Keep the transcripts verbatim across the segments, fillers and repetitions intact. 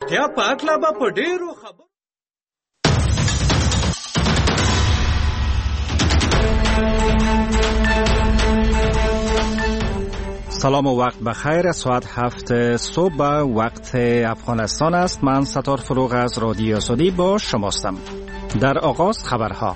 واقعا پاتلا با په ډیرو خبر. سلام و وقت بخیر. ساعت هفت صبح وقت افغانستان است. من ستار فروغ از رادیو آزادی با شماستم. در آغاز خبرها.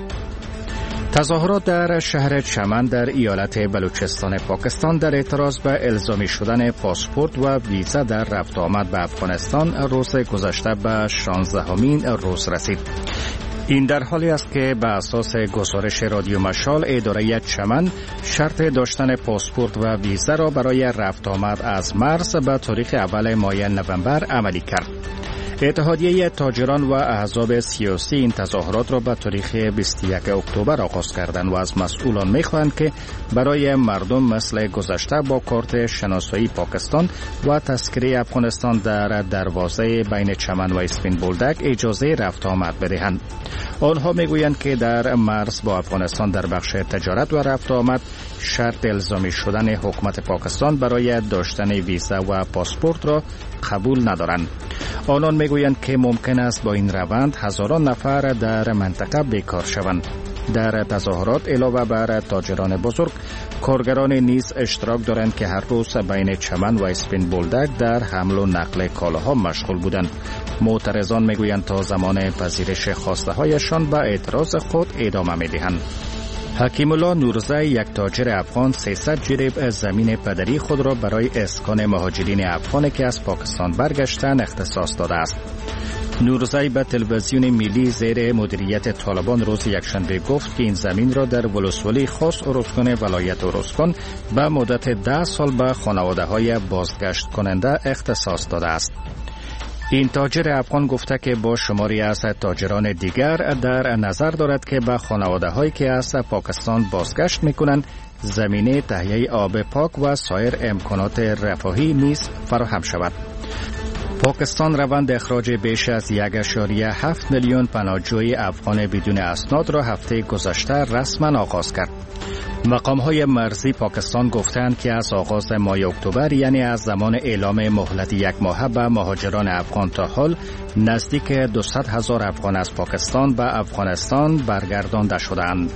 تظاهرات در شهر چمن در ایالت بلوچستان پاکستان در اعتراض به الزامی شدن پاسپورت و ویزا در رفت آمد به افغانستان روز گذشته به شانزدهمین روز رسید. این در حالی است که به اساس گزارش رادیو مشال اداره چمن شرط داشتن پاسپورت و ویزا را برای رفت آمد از مرز به تاریخ اول ماه نوامبر عملی کرد. اتحادیه تاجران و احزاب سیاسی این تظاهرات را به تاریخ بیست و یکم اکتبر آغاز کردند و از مسئولان می‌خواهند که برای مردم مثل گذشته با کارت شناسایی پاکستان و تذکره افغانستان در دروازه بین چمن و اسپین بولدک اجازه رفت آمد بدهند. آنها میگویند که در مرز با افغانستان در بخش تجارت و رفت آمد شرط الزامی شدن حکومت پاکستان برای داشتن ویزا و پاسپورت را قبول ندارند. آنان میگویند که ممکن است با این روند هزاران نفر در منطقه بیکار شوند. در تظاهرات علاوه بر تاجران بزرگ، کارگران نیز اشتراک دارند که هر روز بین چمن و اسپین بولدک در حمل و نقل کالاها مشغول بودند. معترضان میگویند تا زمان پذیرش خواسته هایشان به اعتراض خود ادامه میدهند. حکیم الله نورزی، یک تاجر افغان، سیصد جریب زمین پدری خود را برای اسکان مهاجرین افغانی که از پاکستان برگشتند اختصاص داده است. نورزی به تلویزیون ملی زیر مدیریت طالبان روز یکشنبه گفت که این زمین را در ولسوالی خاص ارزگان ولایت ارزگان به مدت ده سال به خانواده های بازگشت کننده اختصاص داده است. این تاجر افغان گفته که با شماری از تاجران دیگر در نظر دارد که به خانواده هایی که از پاکستان بازگشت میکنند زمینه تهیه آب پاک و سایر امکانات رفاهی نیز فراهم شود. پاکستان روند اخراج بیش از یک اشاریه هفت میلیون پناهجوی افغان بدون اسناد را هفته گذشته رسما آغاز کرد. مقام‌های مرزی پاکستان گفتند که از آغاز ماه اکتبر، یعنی از زمان اعلام مهلت یک ماهه به مهاجران افغان تا حال، نزدیک دویست هزار افغان از پاکستان به افغانستان برگردانده شدند.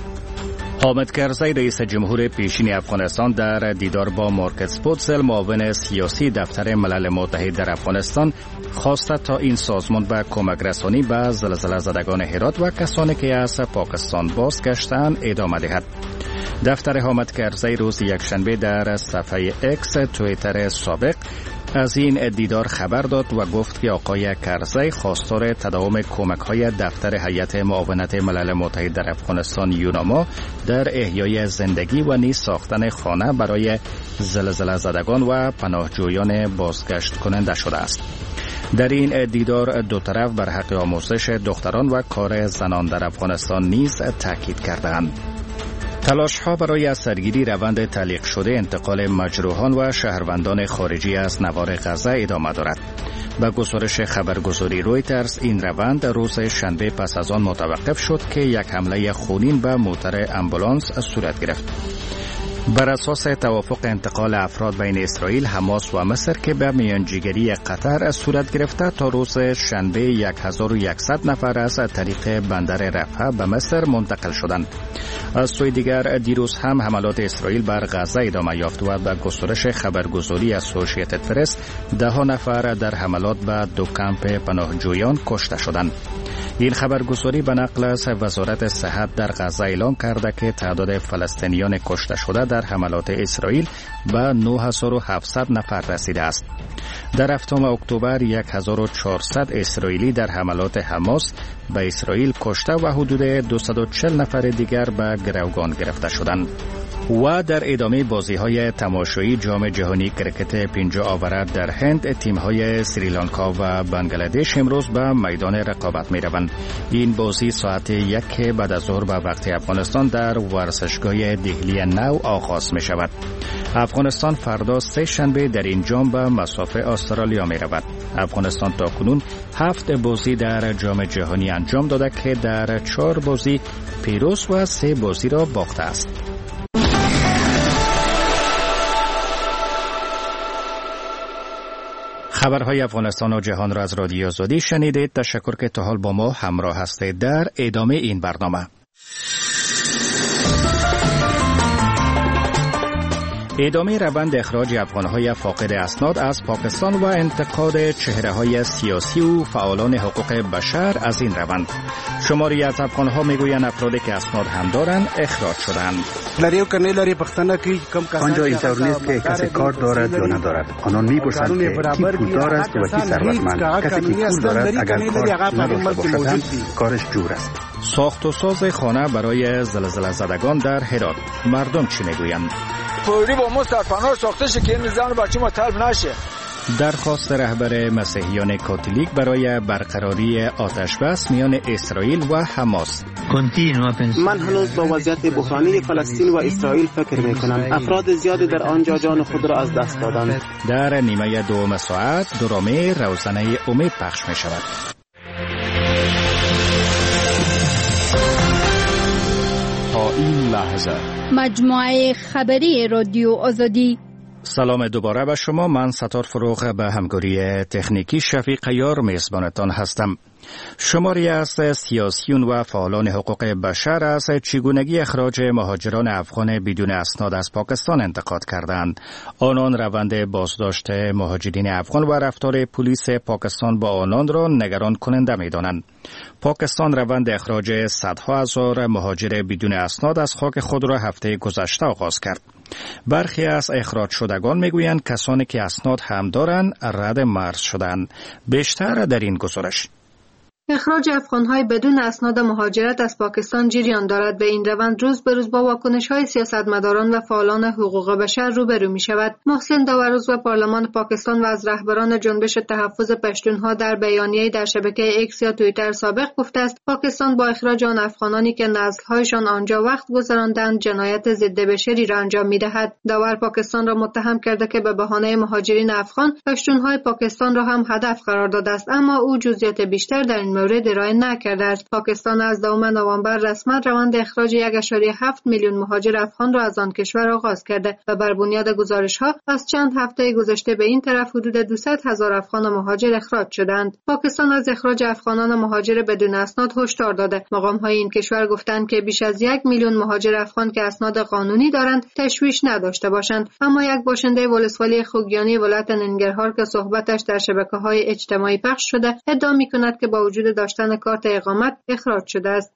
حامد کرزی، رئیس جمهور پیشین افغانستان، در دیدار با مارکت سپوتزل، معاون سیاسی دفتر ملل متحد در افغانستان، خواسته تا این سازمان به کمک رسانی به زلزله زدگان هرات و کسانی که از پاکستان بازگشتند ادامه دهد. دفتر حامد کرزی روز یکشنبه در صفحه اکس توییتر سابق از این دیدار خبر داد و گفت که آقای کرزی خواستار تداوم کمک‌های دفتر هیئت معاونت ملل متحد در افغانستان یوناما در احیای زندگی و نیز ساختن خانه برای زلزله زدگان و پناهجویان بازگشت کننده شده است. در این دیدار دو طرف بر حق آموزش دختران و کار زنان در افغانستان نیز تاکید کردند. تلاش ها برای از سرگیری روند تعلیق شده انتقال مجروحان و شهروندان خارجی از نوار غزه ادامه دارد. به گزارش خبرگزاری رویترز، این روند روز شنبه پس از آن متوقف شد که یک حمله خونین به موتر امبولانس صورت گرفت. بر اساس توافق انتقال افراد بین اسرائیل، حماس و مصر که به میانجیگری قطر صورت گرفته، تا روز شنبه هزار و صد نفر از طریق بندر رفح به مصر منتقل شدند. از سوی دیگر دیروز هم حملات اسرائیل بر غزه ادامه یافت و به گزارش خبرگزاری اسوسییتد پرس ده ها نفر در حملات به دو کمپ پناهجویان کشته شدند. این خبرگزاری به نقل از وزارت صحت در غزه اعلام کرده که تعداد فلسطینیان کشته شده در حملات اسرائیل به نه هزار و هفتصد نفر رسیده است. در هفتم اکتبر هزار و چهارصد اسرائیلی در حملات حماس به اسرائیل کشته و حدود دویست و چهل نفر دیگر به گروگان گرفته شدند. و در ادامه بازی‌های تماشایی جام جهانی کرکت پنجاه آور در هند، تیم‌های سریلانکا و بنگلادش امروز به میدان رقابت می‌روند. این بازی ساعت یک بعد از ظهر به وقت افغانستان در ورزشگاه دهلی نو آغاز می‌شود. افغانستان فردا سه شنبه در این جام به مصاف استرالیا می‌رود. افغانستان تاکنون هفت بازی در جام جهانی انجام داده که در چهار بازی پیروز و سه بازی را باخته است. خبرهای افغانستان و جهان را از رادیو آزادی شنیدید. تشکر که تا حال با ما همراه هستید. در ادامه این برنامه ادامه روند اخراج افغانهای فاقد اسناد از پاکستان و انتقاد چهره‌های سیاسی و فعالان حقوق بشر از این روند. شماری از افغانها میگویند افرادی که اسناد هم دارند اخراج شدند. آنجا اینطور نیست که کسی کار دارد یا ندارد. آنان میپرسند که کی پولدار است و کی ثروتمند. کسی که پول دارد اگر کار نداشته باشد کارش جور است. ساخت و ساز خانه برای زلزله زدگان در هرات. مردم چی میگویند؟ فوری با ما سرپناه ساخته شه که این زن بچه ما طلب نشه. درخواست رهبر مسیحیان کاتولیک برای برقراری آتش بس میان اسرائیل و حماس. من هنوز با وضعیت بحرانی فلسطین و اسرائیل فکر میکنم. افراد زیادی در آنجا جان خود را از دست دادند. در نیمه دوم ساعت درامه روزنه امید پخش می شود. تا این لحظه مجموعه خبری رادیو آزادی. سلام دوباره به شما. من ستار فروغ به همکاری تکنیکی شفیق یار میزبانتان هستم. شماری از سیاسیون و فعالان حقوق بشر از چگونگی اخراج مهاجران افغان بدون اسناد از پاکستان انتقاد کردند. آنان روند بازداشت مهاجرین افغان و رفتار پلیس پاکستان با آنان را نگران کننده می‌دانند. پاکستان روند اخراج صدها هزار مهاجر بدون اسناد از خاک خود را هفته گذشته آغاز کرد. برخی از اخراج شدگان میگویند کسانی که اسناد هم دارند رد مرز شدند. بیشتر در این گزارش. اخراج افغان‌های بدون اسناد مهاجرت از پاکستان جریان دارد و این روند روز به روز با واکنش‌های سیاستمداران و فعالان حقوق بشر روبرو می‌شود. محسن داوروز و پارلمان پاکستان و از رهبران جنبش تحفظ پشتونها در بیانیه‌ای در شبکه ایکس یا توییتر سابق گفته است پاکستان با اخراج آن افغانانی که نسل‌هایشان آنجا وقت گذراندند جنایت ضد بشری را انجام می‌دهد. داور پاکستان را متهم کرده که به بهانه مهاجرین افغان پشتونهای پاکستان را هم هدف قرار داده است، اما او جزئیات بیشتر در این مورد ارائه نکرده است. پاکستان از دوم نوامبر رسما روند اخراج یک ممیز هفت میلیون مهاجر افغان را از آن کشور آغاز کرده و بر بنیاد گزارش‌ها از چند هفته گذشته به این طرف حدود دویست هزار افغان مهاجر اخراج شدند. پاکستان از اخراج افغانان مهاجر بدون اسناد هشدار داده. مقام‌های این کشور گفتند که بیش از یک میلیون مهاجر افغان که اسناد قانونی دارند تشویش نداشته باشند. اما یک باشنده ولسوالی خوگیانی ولایت ننگرهار که صحبتش در شبکه‌های اجتماعی پخش شده ادعا می‌کند که با وجود داشتن کارت اقامت اخراج شده است.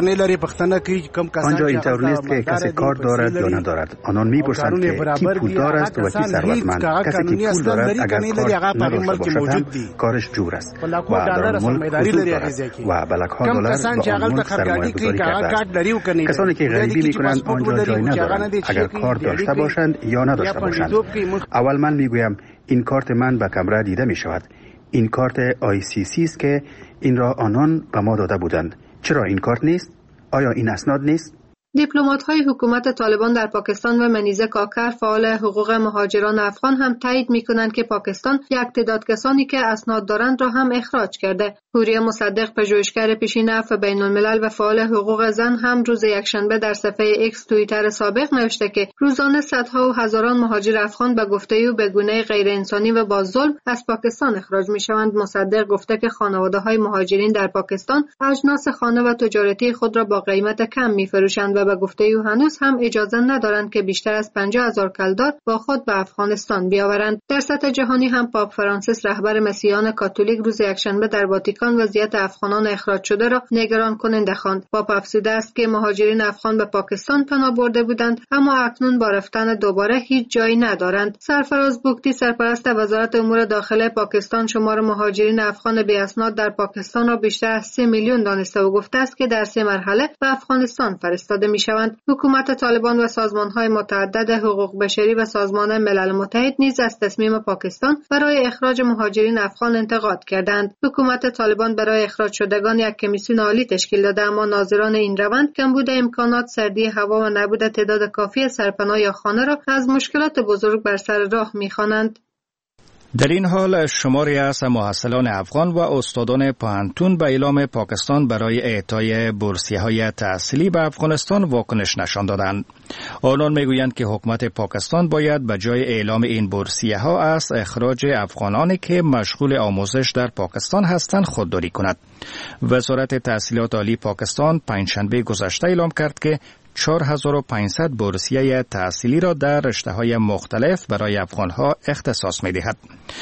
آنجا اینطور نیست که کسی کار دارد یا ندارد. آنان میپرسند که کی پولدار است و کی ثروتمند. کسی که پول دارد اگر کار نداشته باشد کارش جور است و در ملک حضور دارد و بلک‌ها دلار به آن ملک سرمایه‌گذاری کرده است. کسانی که غریبی میکنند آنجا جای ندارند اگر کار داشته باشند یا نداشته باشند. اول من میگویم این کارت من به کمره دیده میشود. این کارت آی سی سی است که این را آنان به ما داده بودند. چرا این کارت نیست؟ آیا این اسناد نیست؟ دیپلمات‌های حکومت طالبان در پاکستان و منیزه کاکر فعال حقوق مهاجران افغان هم تایید می‌کنند که پاکستان یک تعداد کسانی که اسناد دارند را هم اخراج کرده. حوریه مصدق پژوهشگر پیشین عفو بین‌الملل و فعال حقوق زن هم روز یکشنبه در صفحه ایکس توییتر سابق نوشته که روزانه صدها و هزاران مهاجر افغان به گفته او به گونه غیر انسانی و با ظلم از پاکستان اخراج می‌شوند. مصدق گفته که خانواده‌های مهاجرین در پاکستان اجناس خانه و تجارتی خود را با قیمت کم می‌فروشند و به گفته او هنوز هم اجازه ندارند که بیشتر از پنجاه هزار کلدار با خود به افغانستان بیاورند. در سطح جهانی هم پاپ فرانسیس رهبر مسیحیان کاتولیک روز یکشنبه در واتیکان وضعیت افغانان اخراج شده را نگران کننده خواند. پاپ افزوده است که مهاجرین افغان به پاکستان پناه برده بودند اما اکنون با رفتن دوباره هیچ جایی ندارند. سرفراز بوکتی سرپرست وزارت امور داخله پاکستان شمار مهاجرین افغان بی اسناد در پاکستان را بیشتر از سه میلیون دانسته و گفته است که در سه مرحله به افغانستان فرستاده می‌شوند. حکومت طالبان و سازمان‌های متعدد حقوق بشری و سازمان ملل متحد نیز از تصمیم پاکستان برای اخراج مهاجرین افغان انتقاد کردند. حکومت طالبان برای اخراج شدگان یک کمیسیون عالی تشکیل داده اما ناظران این روند کمبود امکانات، سردی هوا و نبود تعداد کافی سرپناه یا خانه را از مشکلات بزرگ بر سر راه می‌خوانند. در این حال شماری از محصلان افغان و استادان پوهنتون به اعلام پاکستان برای اعطای بورسیه‌های تحصیلی به افغانستان واکنش نشان دادند. آنان میگویند که حکومت پاکستان باید به جای اعلام این بورسیه‌ها از اخراج افغانانی که مشغول آموزش در پاکستان هستند خودداری کند. وزارت تحصیلات عالی پاکستان پنجشنبه گذشته اعلام کرد که چهار هزار و پانصد بورسیه تحصیلی را در رشته‌های مختلف برای افغان‌ها اختصاص می‌دهد.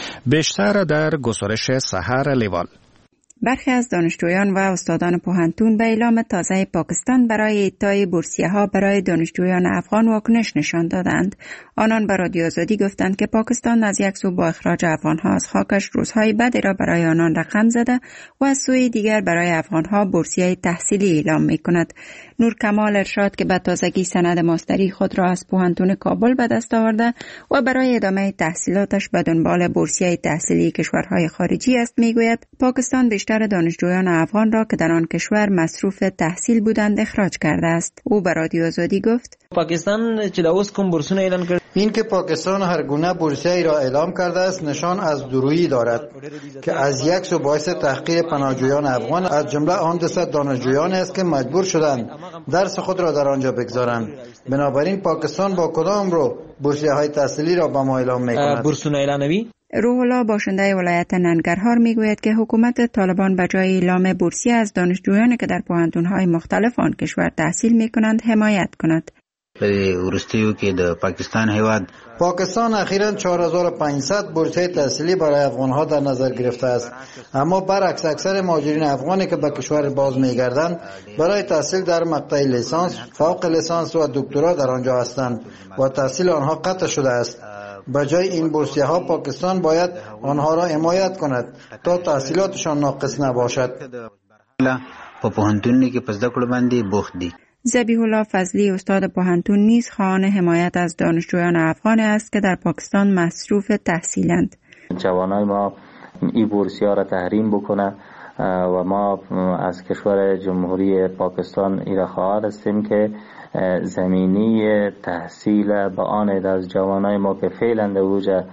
بیشتر در گزارش سحر لیوال. برخی از دانشجویان و استادان پوهنتون به اعلام تازه پاکستان برای اعطای بورسیه‌ها برای دانشجویان افغان واکنش نشان دادند. آنان به رادیو آزادی گفتند که پاکستان از یک سو با اخراج افغان‌ها از خاکش روزهای بدی را برای آنان رقم زده و از سوی دیگر برای افغان‌ها بورسیه تحصیلی اعلام می‌کند. نور کمال ارشاد که به تازگی سند ماستری خود را از پوهنتون کابل به دست آورده و برای ادامه تحصیلاتش به دنبال بورسیه تحصیلی کشورهای خارجی است میگوید پاکستان بیشتر دانشجویان افغان را که در آن کشور مصروف تحصیل بودند اخراج کرده است. او به رادیو آزادی گفت پاکستان چې دا اوس کوم بورسونه اعلان کړ این که پاکستان هر گونه بورسیه را اعلام کرده است نشان از دورویی دارد که از یک سو باعث تحقیر پناهجویان افغان از جمله آن دوصد دانشجویانی است که مجبور شدند درس خود را در آنجا بگذارند. بنابراین پاکستان با کدام رو بورسیه های تحصیلی را به ما اعلام می‌کند؟ بورسونه اعلانوی روح الله باشنده ولایت ننگرهار میگوید که حکومت طالبان به جای اعلام بورسیه از دانشجویانی که در پوهنتون‌های مختلف آن کشور تحصیل می‌کنند حمایت کند. ورستیو کې د پاکستان هیواد پاکستان اخیراً چهار هزار و پانصد بورسیه تحصیلی برای افغان‌ها در نظر گرفته است، اما برعکس اکثر مهاجرین افغانی که به کشور باز می‌گردند برای تحصیل در مقطع لیسانس، فوق لیسانس و دکترا در آنجا هستند و تحصیل آنها قطع شده است. به جای این بورسیه ها پاکستان باید آنها را حمایت کند تا تحصیلاتشان ناقص نباشد. په پوهنتون کې په زده کړو باندې بوخت دي. ذبیح الله فضلی استاد پوهنتون نیز خواهان حمایت از دانشجویان افغان است که در پاکستان مصروف تحصیلند. جوانای ما این بورسیه را تحریم بکنه و ما از کشور جمهوری پاکستان ایرا خواهر هستیم که زمینی تحصیل با آن از جوانای ما که فعلا در وجه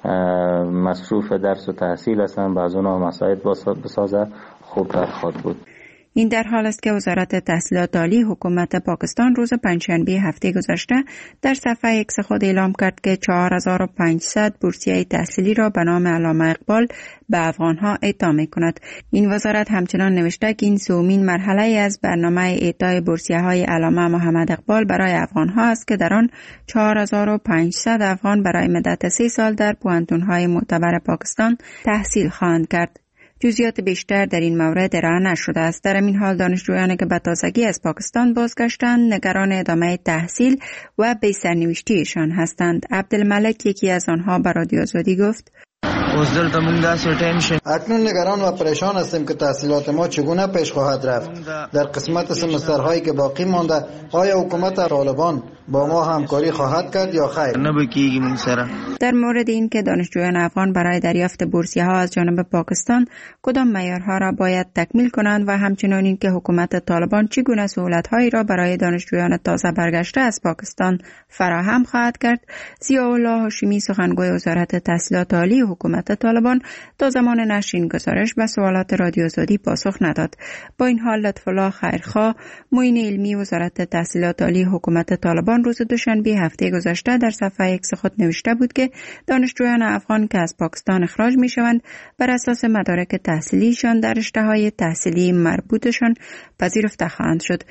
مصروف درس و تحصیل هستند بعض اونها مساعد بسازه خوبتر خواهد بود. این در حال است که وزارت تحصیلات عالی حکومت پاکستان روز پنجشنبه هفته گذشته در صفحه ایکس خود اعلام کرد که چهار هزار و پانصد بورسیه تحصیلی را به نام علامه اقبال به افغانها اعطا می‌کند. این وزارت همچنان نوشته که این سومین مرحله از برنامه اعطای بورسیه‌های علامه محمد اقبال برای افغانها است که در آن چهار هزار و پانصد افغان برای مدت سه سال در پوهنتون‌های معتبر پاکستان تحصیل خواهند کرد. جزئیات بیشتر در این مورد ارائه نشده است. در این حال دانشجویانی که به تازگی از پاکستان بازگشتند نگران ادامه تحصیل و بی سرنوشتیشان هستند. عبدالملک یکی از آنها به رادیو آزادی گفت اکنون نگران و پریشان هستیم که تحصیلات ما چگونه پیش خواهد رفت. در قسمت سمسترهایی که باقی مانده آیا حکومت طالبان با ما همکاری خواهد کرد یا خیر؟ در مورد این که دانشجویان افغان برای دریافت بورسیه ها از جانب پاکستان کدام معیارها را باید تکمیل کنند و همچنین این که حکومت طالبان چگونه سهولت‌هایی را برای دانشجویان تازه برگشته از پاکستان فراهم خواهد کرد، ضیاءالله هاشمی سخنگوی وزارت تحصیلات عالی حکومت طالبان تا زمان نشر این گزارش به سوالات رادیو آزادی پاسخ نداد. با این حال لطف‌الله خیرخواه معین علمی وزارت تحصیلات عالی حکومت طالبان روز دوشنبه هفته گذشته در صفحه ایکس خود نوشته بود که دانشجویان افغان که از پاکستان اخراج می‌شوند بر اساس مدارک تحصیلیشان در رشته‌های تحصیلی مربوطشان پذیرفته خواهند شد.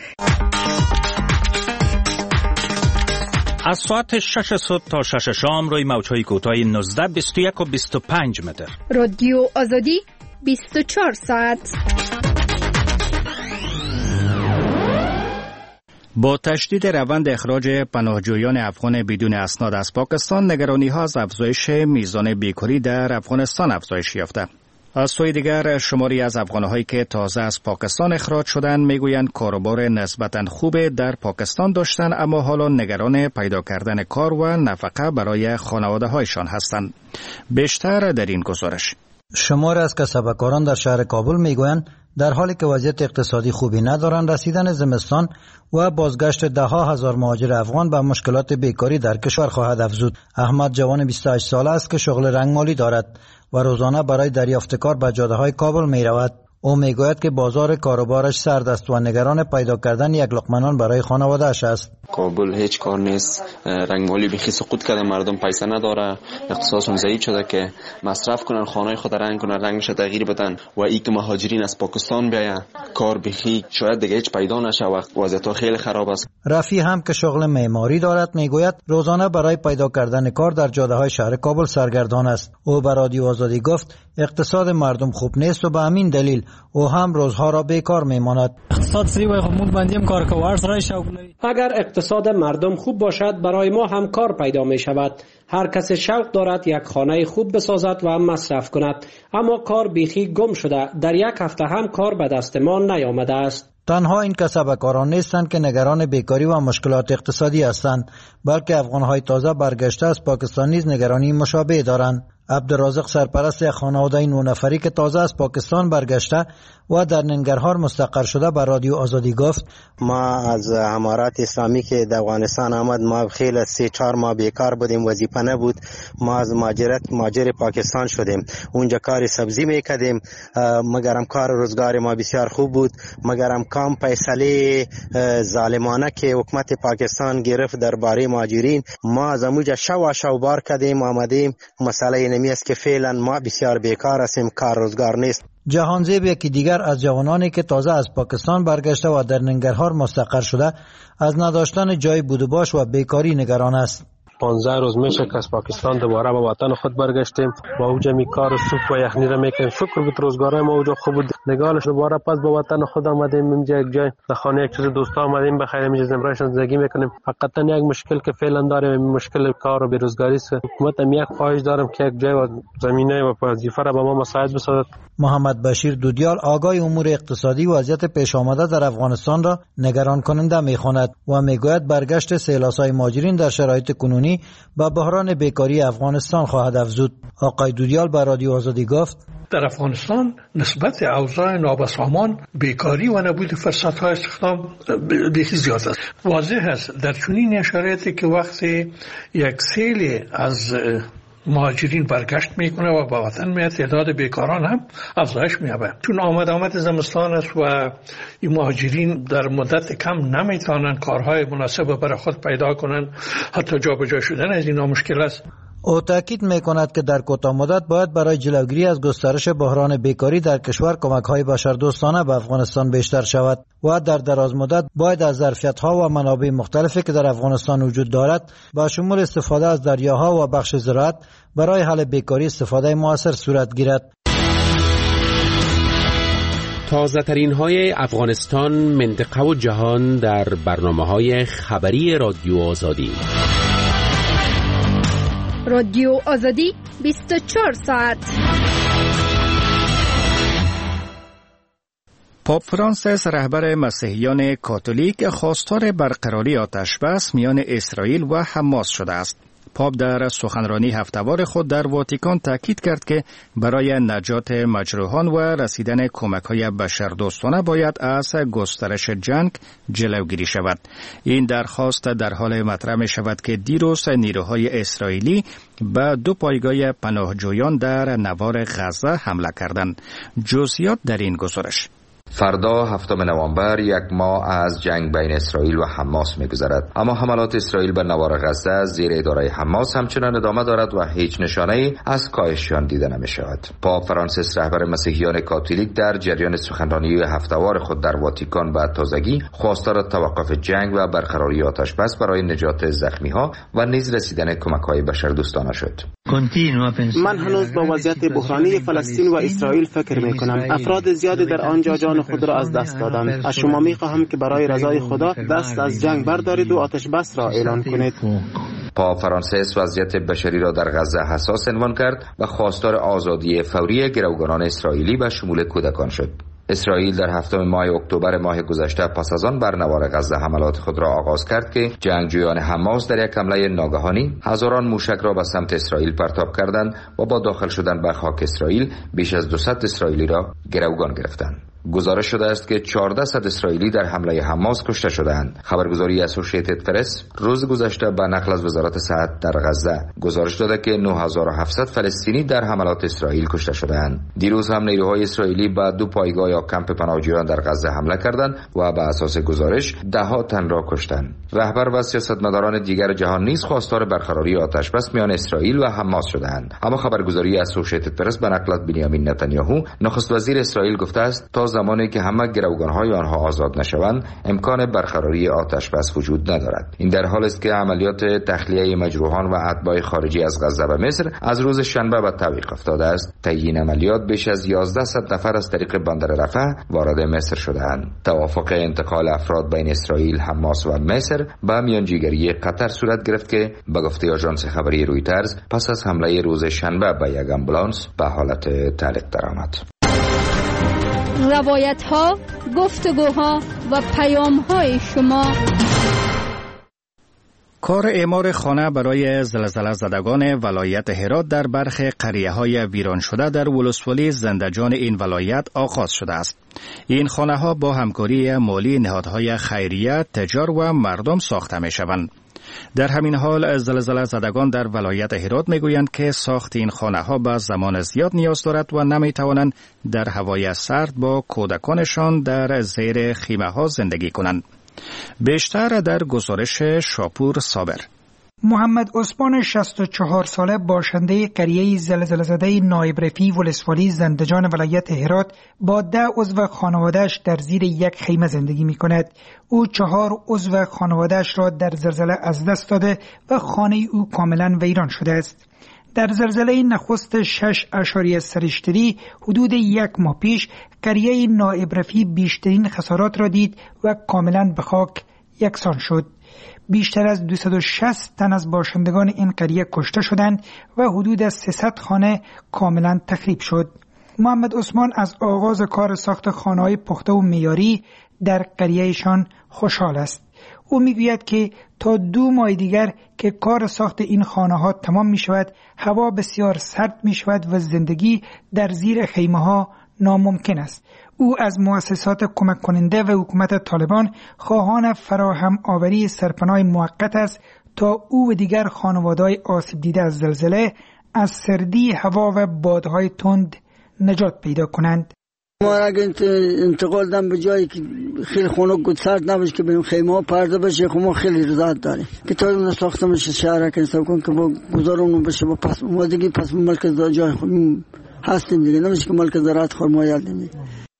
از ساعت شش صبح تا شش شام روی موج‌های کوتاه نوزده، بیست و یک و بیست و پنج متر. رادیو آزادی بیست و چهار ساعت. با تشدید روند اخراج پناهجویان افغان بدون اسناد از پاکستان، نگرانی‌ها از افزایش میزان بیکاری در افغانستان افزایش یافته. از سوی دیگر شماری از افغان‌هایی که تازه از پاکستان اخراج شدند میگویند کاروبار نسبتاً خوب در پاکستان داشتند، اما حالا نگران پیدا کردن کار و نفقه برای خانواده‌هایشان هستند. بیشتر در این گزارش. شمار از کسبکاران در شهر کابل میگویند در حالی که وضعیت اقتصادی خوبی ندارند، رسیدن زمستان و بازگشت ده ها هزار مهاجر افغان به مشکلات بیکاری در کشور خواهد افزود. احمد جوان بیست و هشت ساله است که شغل رنگمالی دارد و روزانه برای دریافت کار به جاده های کابل می رود. او میگوید که بازار کاروبارش سرد است و نگران پیدا کردن یک لقمه نان برای خانواده‌اش است. کابل هیچ کار نیست، رنگمالی بخی سقوط کرده، مردم پیسه نداره، اقتصادشون ضعیف شده که مصرف کنن، خانه خود رنگ کنن، رنگش تغییر بدن و ای که مهاجرین از پاکستان بیاین کار بخی شاید دیگه هیچ پیدا نشه و وضعیت خیلی خراب است. رفی هم که شغل معماری دارد میگوید روزانه برای پیدا کردن کار در جاده‌های شهر کابل سرگردان است. او به رادیو آزادی گفت اقتصاد مردم خوب نیست و به همین دلیل او هم روزها را بیکار میماند. اقتصاد سری و خمود بندیم کار کوار سرای شوق نداری. اگر اقتصاد مردم خوب باشد برای ما هم کار پیدا می شود. هر کس شوق دارد یک خانه خوب بسازد و هم مصرف کند، اما کار بیخی گم شده. در یک هفته هم کار به دست ما نیامده است. تنها این کسبکاران نیستند که نگران بیکاری و مشکلات اقتصادی هستند، بلکه افغانهای تازه برگشته از پاکستان نیز نگرانی مشابه دارند. عبدالرازق سرپرست یک خانواده نه نفری که تازه از پاکستان برگشته و در ننگرهار مستقر شده به رادیو آزادی گفت ما از امارات اسلامی که در افغانستان آمد، ما خیلی سه چهار ماه بیکار بودیم، وظیفه نبود، ما از مهاجرت مهاجر پاکستان شدیم. اونجا کار سبزی میکردیم، مگرم کار روزگار ما بسیار خوب بود، مگرم کام فیصله ظالمانه که حکومت پاکستان گرفت درباره مهاجرین، ما از اونجا شو شو بار کردیم آمدیم. مسئله نمی است که فعلا ما بسیار بیکار هستیم، کار روزگار نیست. جهانزیب یکی دیگر از جوانانی که تازه از پاکستان برگشته و در ننگرهار مستقر شده از نداشتن جای بود و باش و بیکاری نگران است. پانزده روز میشه که از پاکستان دوباره به وطن خود برگشتیم و اوجا می کار سوپ و یخنی را میکنیم. شکر بود روزگارای ما اوجا خوب بود، نگالش دوباره پس به وطن خود آمدیم. اینجا یک جای در خانه یک چیز دوستا آمدیم بخیر اینجا زمرایشان زندگی میکنیم. فقط یک مشکل که فعلا داریم مشکل کار و بیروزگاری است. حکومت هم یک خواهش دارم که یک جای و زمینه و وظیفه را به ما مساعد بسازد. محمد بشیر دودیال آگاه امور اقتصادی و وضعیت پیش آمده در افغانستان را نگران کننده میخواند و میگوید برگشت سیلاسای مهاجرین در شرایط کنونی با بحران بیکاری افغانستان خواهد افزود. آقای دودیال به رادیو آزادی گفت در افغانستان نسبت اوضاع نابسامان، بیکاری و نبود فرصت‌های استخدام بیخی زیاد است. واضح است در چنین شرایطی که وقتی یک سیل از مهاجرین برگشت میکنه و با وطن میاد، تعداد بیکاران هم افزایش می‌یابد. چون آمد آمد زمستان است و این مهاجرین در مدت کم نمیتونن کارهای مناسب برای خود پیدا کنن، حتی جابجا شدن از اینا مشکل است. او تاکید میکند که در کوتاه مدت باید برای جلوگیری از گسترش بحران بیکاری در کشور کمک‌های بشردوستانه به افغانستان بیشتر شود و در دراز مدت باید از ظرفیت‌ها و منابع مختلفی که در افغانستان وجود دارد با شمول استفاده از دریاها و بخش زراعت برای حل بیکاری استفاده موثر صورت گیرد. تازه ترین های افغانستان، منطقه و جهان در برنامه‌های خبری رادیو آزادی. رادیو آزادی بیست و چهار ساعت. پاپ فرانسیس رهبر مسیحیان کاتولیک خواستار برقراری آتشبس میان اسرائیل و حماس شده است. پاپ در سخنرانی هفته‌وار خود در واتیکان تاکید کرد که برای نجات مجروحان و رسیدن کمک‌های بشردوستانه باید از گسترش جنگ جلوگیری شود. این درخواست در حال مطرح می شود که دیروز نیروهای اسرائیلی به دو پایگاه پناهجویان در نوار غزه حمله کردند. جزئیات در این گزارش. فردا هفتم نوامبر یک ماه از جنگ بین اسرائیل و حماس می‌گذرد، اما حملات اسرائیل به نوار غزه زیر اداره حماس همچنان ادامه دارد و هیچ نشانه‌ای از کاهشیان دیده نمی‌شود. پاپ فرانسیس رهبر مسیحیان کاتولیک در جریان سخنرانی هفته‌وار خود در واتیکان به تازگی خواستار توقف جنگ و برقراری آتشبس برای نجات زخمی‌ها و نیز رسیدن کمک‌های بشردوستانه شد. من هنوز با وضعیت بحرانی فلسطین و اسرائیل فکر می‌کنم. افراد زیادی در آنجا جان خود را از دست دادند. از شما می‌خواهم که برای رضای خدا دست از جنگ بردارید و آتش بس را اعلان کنید. پاپ فرانسیس وضعیت بشری را در غزه حساس عنوان کرد و خواستار آزادی فوری گروگانان اسرائیلی به شمول کودکان شد. اسرائیل در هفتم ماه اکتبر ماه گذشته پس از آن بر نوار غزه حملات خود را آغاز کرد که جنگجویان حماس در یک حمله ناگهانی هزاران موشک را به سمت اسرائیل پرتاب کردند و با داخل شدن به خاک اسرائیل بیش از دویست اسرائیلی را گروگان گرفتند. گزارش شده است که چهارصد اسرائیلی در حمله حماس کشته شدند. خبرگزاری اسوسییتد پرس روز گذشته به نقل از وزارت صحت در غزه گزارش داده که نه هزار و هفتصد فلسطینی در حملات اسرائیل کشته شدند. دیروز هم نیروهای اسرائیلی به دو پایگاه یا کمپ پناهجویان در غزه حمله کردند و به اساس گزارش ده ها تن را کشتند. رهبر و سیاستمداران دیگر جهان نیز خواستار برقراری آتش بس میان اسرائیل و حماس شدند. اما خبرگزاری اسوسییتد پرس به نقل از بنیامین نتانیاهو نخست وزیر اسرائیل گفته است تا زمانی که همه گروگان‌های آنها آزاد نشوند امکان برقراری آتش بس وجود ندارد. این در حالی است که عملیات تخلیه مجروحان و اتباع خارجی از غزه و مصر از روز شنبه به تعویق افتاده است. طی این عملیات بیش از یازده صد نفر از طریق بندر رفح وارد مصر شده‌اند. توافق انتقال افراد بین اسرائیل، حماس و مصر به میانجیگری قطر صورت گرفت که به گفته آژانس خبری رویترز پس از حمله روز شنبه به یک آمبولانس به حالت تعلیق درآمد. روایت ها، گفتگوها و پیام های شما. کار اعمار خانه برای زلزله زدگان ولایت هرات در برخی قریه های ویران شده در ولسوالی زندجان این ولایت آغاز شده است. این خانه ها با همکاری مالی نهادهای خیریه، تجار و مردم ساخته می شوند. در همین حال زلزله زدگان در ولایت هرات میگویند که ساخت این خانه ها به زمان زیاد نیاز دارد و نمی توانند در هوای سرد با کودکانشان در زیر خیمه ها زندگی کنند. بیشتر در گزارش شاپور صابر. محمد عثمان شصت و چهار ساله باشنده قریه زلزله زده نایب رفیع ولسوالی زندجان ولایت هرات با ده عضو خانواده‌اش در زیر یک خیمه زندگی می کند. او چهار عضو خانواده‌اش را در زلزله از دست داده و خانه او کاملا ویران شده است. در زلزله نخست شش اشاریه سرشتری حدود یک ماه پیش قریه نایب رفیع بیشترین خسارات را دید و کاملا به خاک یکسان شد. بیشتر از دویست و شصت تن از باشندگان این قریه کشته شدند و حدود سیصد خانه کاملا تخریب شد. محمد عثمان از آغاز کار ساخت خانه‌های پخته و معیاری در قریه‌شان خوشحال است. او میگوید که تا دو ماه دیگر که کار ساخت این خانه‌ها تمام می شود، هوا بسیار سرد می شود و زندگی در زیر خیمه‌ها ناممکن است. او از مؤسسات کمک کننده و حکومت طالبان خواهان فراهم آوری سرپناه موقت است تا او و دیگر خانواده‌های آسیب دیده از زلزله از سردی هوا و بادهای تند نجات پیدا کنند. ما اگه انتقال دم به جایی که خیلی خنک و سرد نباشه که بریم خیمه ها پرده بشه، خب ما خیلی رضایت داریم که تا اون ساخته میشه شهر که حساب کن که با گذارمون بشه با پس ما دیگه پس ملک جای خودمون هستیم دیگه، نمیشه که ملک زراعت خود ما یاد نمیدیم.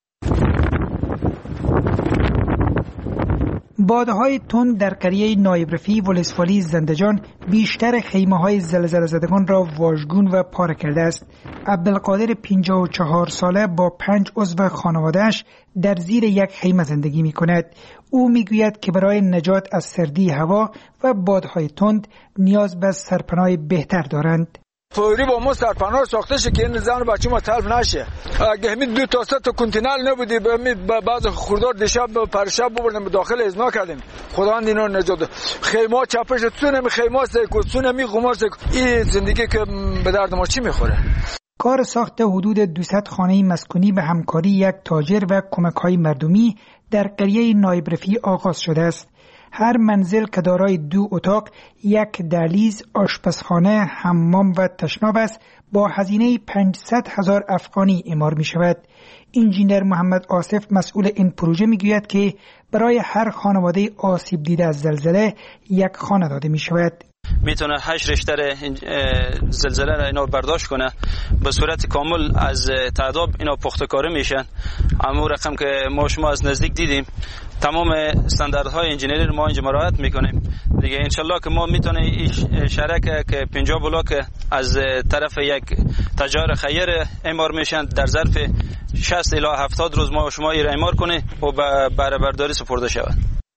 بادهای تند در قریه نایب رفیع ولسوالی زندجان بیشتر خیمه‌های زلزله زدگان را واژگون و پاره کرده است. عبدالقادر پنجاه و چهار ساله با پنج عضو خانواده‌اش در زیر یک خیمه زندگی می‌کند. او می‌گوید که برای نجات از سردی هوا و بادهای تند نیاز به سرپناه بهتر دارند. فوری با ما سرپناه ساخته شه که این زن بچه ما تلف نشه. اگه همین دو تا سه تا کنتینر نبودی به بعض خوردار دیشب پرشب ببردیم داخل ازنا کردیم. خداوند اینا نجات. خیمه چپش تونه می خیمه سیکو تونه می قمار سیکو. این زندگی که به درد ما چی میخوره؟ کار ساخت حدود دویست خانه مسکونی به همکاری یک تاجر و کمک‌های مردمی در قریه نایب رفیع آغاز شده است. هر منزل که دارای دو اتاق، یک دهلیز، آشپزخانه، حمام و تشناب است با هزینه پانصد هزار افغانی اعمار می شود. انجینر محمد آصف مسئول این پروژه می گوید که برای هر خانواده آسیب دیده از زلزله یک خانه داده می شود. میتونه هشت ریشتر زلزله را اینا برداشت کنه، به صورت کامل از تعداد اینا پخته‌کاری میشن. اما رقم که ما شما از نزدیک دیدیم تمام استانداردهای انجینری رو ما اینجا مراعات میکنیم دیگه. انشالله که ما میتونه این شرکت که پنجاه بلاک از طرف یک تجار خیر اعمار میشن در ظرف شصت الی هفتاد روز ما شما این اعمار کنه و به بهره برداری سپرده شود.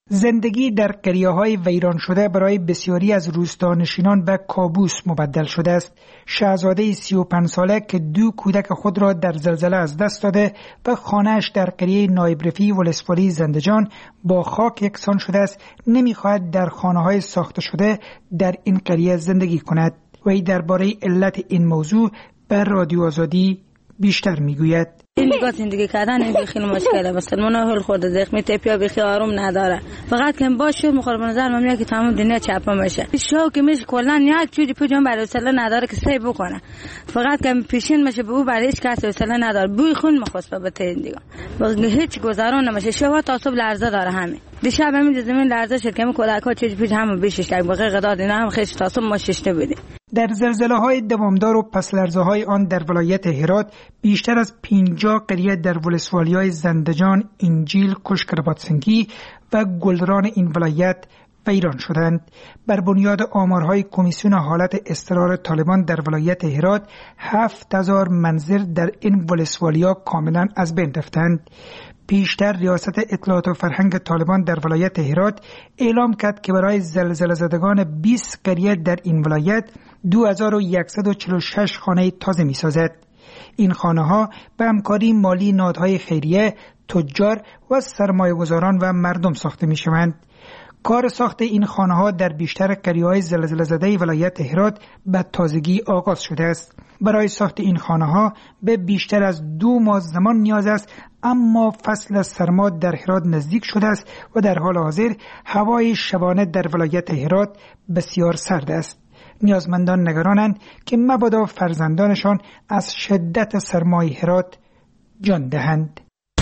زندگی در قریه‌های ویران شده برای بسیاری از روستانشینان به کابوس مبدل شده است. شاهزاده سی و پنج ساله که دو کودک خود را در زلزله از دست داده و خانه‌اش در قریه نایب رفیع ولسوالی زندجان با خاک یکسان شده است، نمی‌خواهد در خانه‌های ساخته شده در این قریه زندگی کند. وی درباره علت این موضوع به رادیو آزادی بیشتر میگوید. این دیگه زندگی کردن این خیلی مشکله، مثلا من حال خورده زخمی تپیا بخی آروم نداره، فقط که باشه مخالف نظر من میگه که تمام دنیا چپا میشه. شو که میشه کلا یک چیزی پجام برای سلا نداره که سی بکنه، فقط که پیشین میشه به او برای هیچ کس سلا نداره، بوی خون مخصوص به تین دیگه واقعا هیچ گذران نمیشه. شو تا صبح لرزه داره همین دیشب همین زمین لرزه شد که کودک‌ها چیزی پیش همون بیشش کرد بقیه قداد اینا هم خیلی تا صبح ما ششته بودیم. در زلزله‌های دوامدار و پس لرزه‌های آن در ولایت هرات بیشتر از پنجاه قریه در ولسوالی‌های زندجان، انجیل، کشکرباتسنگی و گلران این ولایت ویران شدند. بر بنیاد آمارهای کمیسیون حالت اضطرار طالبان در ولایت هرات، هفت هزار منزل در این ولسوالیا کاملا از بین رفتند. پیشتر ریاست اطلاعات و فرهنگ طالبان در ولایت هرات اعلام کرد که برای زلزله زدگان بیست قریه در این ولایت دو هزار و صد و چهل و شش خانه تازه می سازد. این خانه ها به همکاری مالی نهادهای خیریه، تجار و سرمایه‌گذاران و مردم ساخته می شوند. کار ساخت این خانه ها در بیشتر قریه‌های زلزله زده ولایت هرات به تازگی آغاز شده است. برای ساخت این خانه ها به بیشتر از دو ماه زمان نیاز است، اما فصل سرما در هرات نزدیک شده است و در حال حاضر هوای شبانه در ولایت هرات بسیار سرد است. نیازمندان نگرانند که مبادا فرزندانشان از شدت سرمای هرات جان دهند.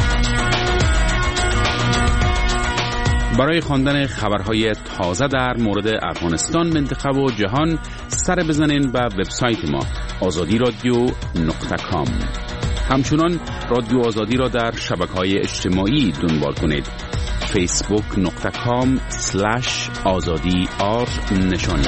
برای خواندن خبرهای تازه در مورد افغانستان، منطقه و جهان سر بزنین به وبسایت ما آزادی رادیو نقطه کام. همچنان رادیو آزادی را در شبکه‌های اجتماعی دنبال کنید. فیسبوک نقطه کام سلش آزادی آر نشانی.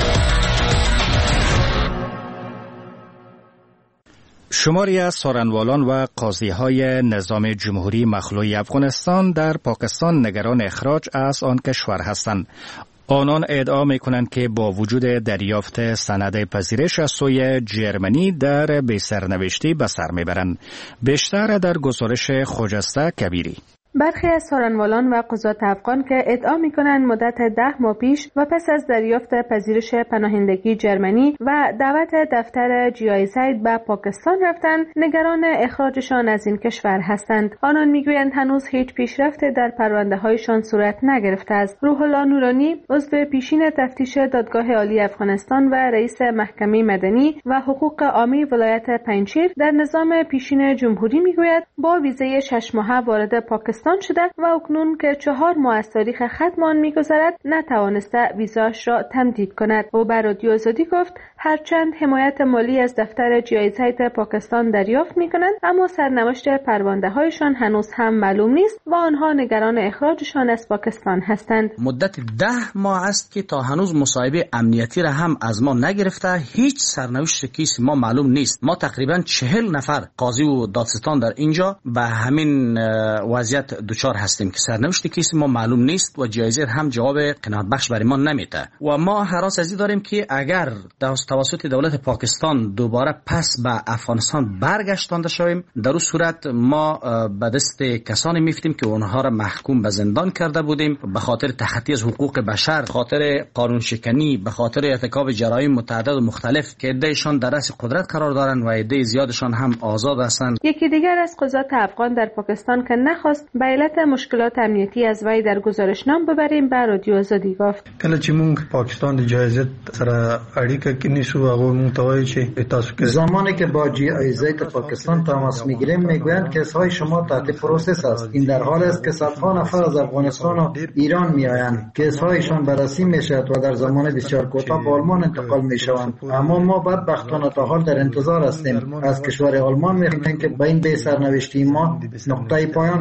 شماری از سارنوالان و قاضی‌های نظام جمهوری مخلوع افغانستان در پاکستان نگران اخراج از آن کشور هستند. آنان ادعا می‌کنند که با وجود دریافت سند پذیرش از سوی جرمنی در بی‌سرنوشتی به سر می‌برند. بیشتر در گزارش خجسته کبیری. برخی از سارنوالان و قضات افغان که ادعا می‌کنند مدت ده ماه پیش و پس از دریافت پذیرش پناهندگی جرمنی و دعوت دفتر جی آی زد به پاکستان رفتند، نگران اخراجشان از این کشور هستند. آنان می‌گویند هنوز هیچ پیشرفت در پرونده‌هایشان صورت نگرفته است. روح الله نورانی، عضو پیشین تفتیش دادگاه عالی افغانستان و رئیس محکمه مدنی و حقوق عامی ولایت پنجشیر در نظام پیشین جمهوری می‌گوید با ویزه شش ماهه وارد پاکستان شده و اکنون که چهار ماه از تاریخ ختم آن می‌گذرد نتوانسته ویزاش را تمدید کند. او بر رادیو آزادی گفت هرچند حمایت مالی از دفتر جی آی زد پاکستان دریافت می‌کنند، اما سرنوشت پرونده‌هایشان هنوز هم معلوم نیست و آنها نگران اخراجشان از پاکستان هستند. مدت ده ماه است که تا هنوز مصاحبه امنیتی را هم از ما نگرفته، هیچ سرنوشت کیس ما معلوم نیست. ما تقریبا چهل نفر قاضی و دادستان در اینجا به همین وضعیت دوچار هستیم که سرنوشت کیس ما معلوم نیست و جایزه هم جواب قناعت بخش برای ما نمیده و ما هراس ازی داریم که اگر توسط دولت پاکستان دوباره پس به افغانستان برگشتانده شویم، در اون صورت ما به دست کسانی میفتیم که اونها را محکوم به زندان کرده بودیم به خاطر تخطی از حقوق بشر، به خاطر قانون شکنی، به خاطر ارتکاب جرایم متعدد و مختلف که عدهشان در رأس قدرت قرار دارند و عده زیادشان هم آزاد هستند. یکی دیگر از قضات افغان در پاکستان که نخواست به علت مشکلات امنیتی از وی در گزارشنامه ببریم به رادیو آزادی گفت کله چې مونږ پاکستان د جایزه سره اړیکه کې نیسو هغه مونږ ته وایي چې تاسو کې زمانی که با جی آی زد پاکستان تماس میگیریم میگویند که کیس‌های شما تحت پروسس است. این در حالی است که صدها نفر از افغانستان و ایران میآیند، کیس‌هایشان بررسی میشود و در زمان بسیار کوتاه به آلمان انتقال میشوند. اما ما بدبختانه تا حال در انتظار هستیم از کشور آلمان میخواهیم که به این بی سرنوشتی ما نقطه پایان بگذارد.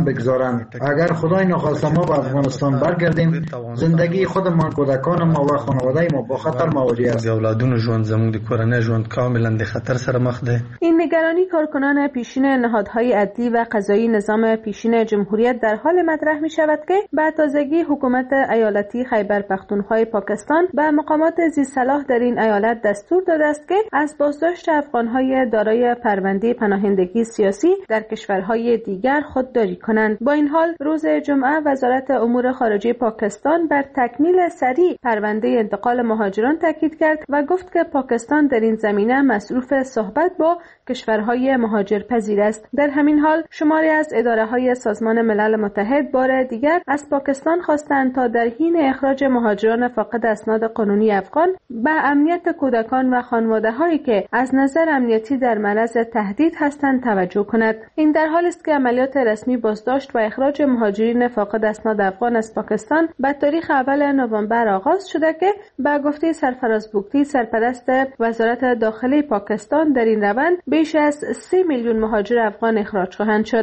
دارند. اگر خدای نخواسته ما به افغانستان برگردیم، زندگی خودمان، کودکان ما و خانواده ما با خطر مواجه است. اولادونو ژوند زموږ د کورنۍ ژوند کاملا د خطر سره مخ ده. این نگرانی کارکنان پیشین نهادهای عدلی و قضایی نظام پیشین جمهوریت در حال مطرح می شود که به تازگی حکومت ایالتی خیبر پختونخوا پاکستان به مقامات ذی صلاح در این ایالت دستور داده است که از بازداشت افغانهای دارای پرونده پناهندگی سیاسی در کشورهای دیگر خودداری کنند. با این حال روز جمعه وزارت امور خارجه پاکستان بر تکمیل سریع پرونده انتقال مهاجران تاکید کرد و گفت که پاکستان در این زمینه مصروف صحبت با کشورهای مهاجرپذیر است. در همین حال شماری از اداره‌های سازمان ملل متحد بار دیگر از پاکستان خواستند تا در حین اخراج مهاجران فاقد اسناد قانونی افغان به امنیت کودکان و خانواده‌هایی که از نظر امنیتی در معرض تهدید هستند توجه کند. این در حالی است که عملیات رسمی بازداشت و اخراج مهاجرین فاقد اسناد افغان از پاکستان به تاریخ اول نوامبر آغاز شده که به گفته سرفراز بوگتی سرپرست وزارت داخلی پاکستان در این روند بیش از سه میلیون مهاجر افغان اخراج خواهند شد.